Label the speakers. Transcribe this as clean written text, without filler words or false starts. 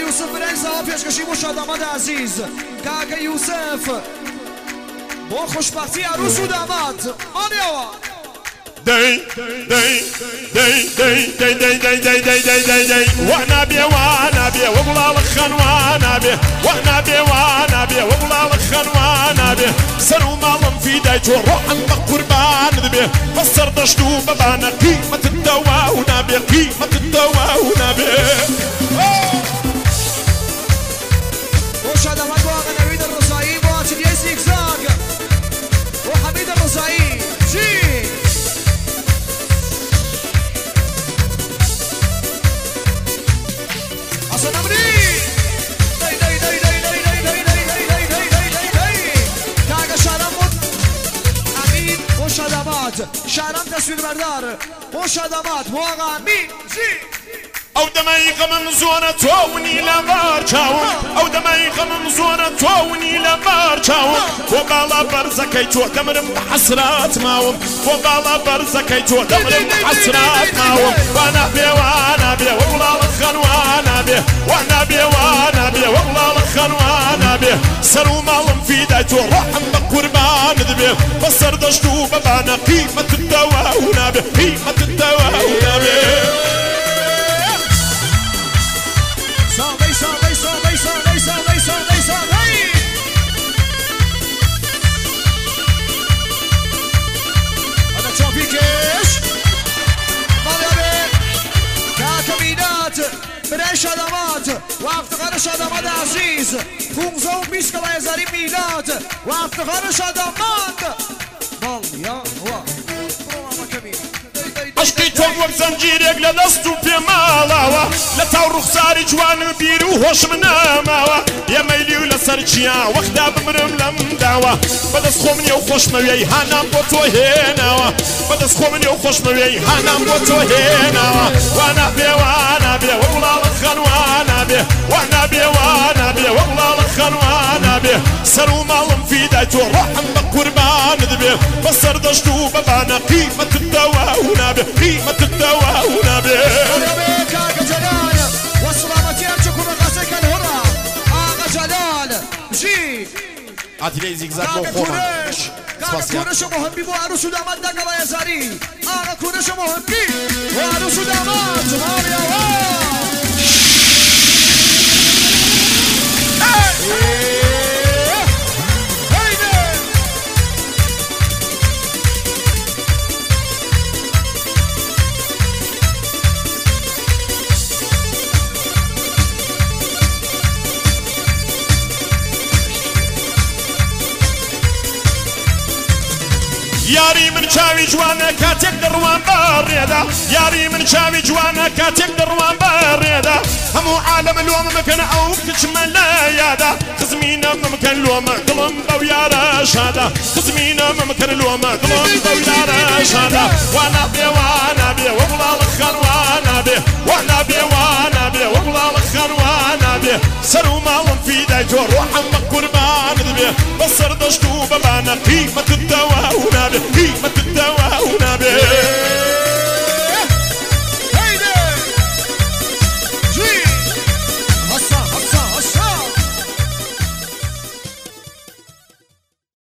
Speaker 1: يوسف بن عيسى پێشکەشی بۆ شادامەد عزیز کاکە یوسف بۆ خۆشبەختی عروس و داماد مانیەوە
Speaker 2: داي داي داي داي داي داي داي داي داي داي داي داي وانا بيه وابلا الخن وانا بيه وانا بيه وابلا الخن وانا بيه سنو مالم في دايتو روح عند قربان ذبيه فسر دشتو ببانا قيمة الدواء ونبيه قيمة الدواء ونبيه
Speaker 1: وش هذا ما تواقع نبيد الرصاعي بواتل يسيك زاق وحميد الرصاعي جي حسن أمري داي داي داي داي داي داي داي داي داي داي داي داي داي كاغا شارمون أمين وش هذا مات شارم تصوير بردار وش هذا مات مواقع أمين جي
Speaker 2: او دمايق من زورة توني لبار چاوم او دمايق من زورة توني لبار چاوم وبالا برزكي تو دمرم بحسرات ماوم وبالا برزكي تو دمرم بحسرات ماوم وانا بيه والله الخن وانا بيه وانا بيه والله الخن وانا بيه سرو مالم في دايتو روحم بقربان ذبيه بصر دشتو ببانا قيمة الدواء ونبيه قيمة الدواء ونبيه
Speaker 1: هذا تشوفيكش مريم كاكمينات برای شادامات و افتخار شادامات عزیز 15 کلاه هزاری میلاد و افتخار شادامات مالیا و
Speaker 2: عشقی تو وەک زەنجیرێک لە دەست و پێماڵاوە لە تاو ڕوخساری جوان و بیر و هۆشم ناماوە یەمەیلی و لەسەر چیا وەخدا بمرم لەم داوە بەدەست خۆم نیە و خۆشمەوێی هانام بۆ تۆ هێناوە بەدەست خۆم نیە و خۆشمەوێی هانام بۆ تۆ هێناوە وانا بێ وەڵاڵ خەن وانا بێ وانا بێ وەڵاڵ خەن وانا بێ سەر و ماڵم فیدای تۆ ڕۆحم بە قوربان دەبێ بەسەر دەشت و بەبانە قیمەت الدەوا ونابێ قيمة الدواء ونبي
Speaker 1: كاكا جلال والسلامة يرجوكم غسك الهرى آغا جلال جي
Speaker 2: عاتلي زيكزاك
Speaker 1: كاكا
Speaker 2: وخوما
Speaker 1: كونش مهمي بو عروس و داماد دقلا يزاري آغا كونش مهمي بو عروس و داماد ماريا
Speaker 2: یاری من چاوی جوانە کاتێک دەڕوان بەڕێدا یاری من چاوی جوانە کاتێک دەڕوان بەڕێدا هەموو عالەمە لۆمە مەکەن ئەو کچمە لە یادا خزمینە مەمکەن لۆمە دڵم بەو یارە شادا خزمینە مەمکەن لۆمە دڵم بەو یارە شادا وانا بێ وەڵاڵ خەن وانا بێ وانا بێ وەڵاڵ خەن وانا بێ سەر و ماڵم فیدای تۆ ڕۆحم بە قوربان دەبێ بەسەر دەشت و بەبانە قیمەت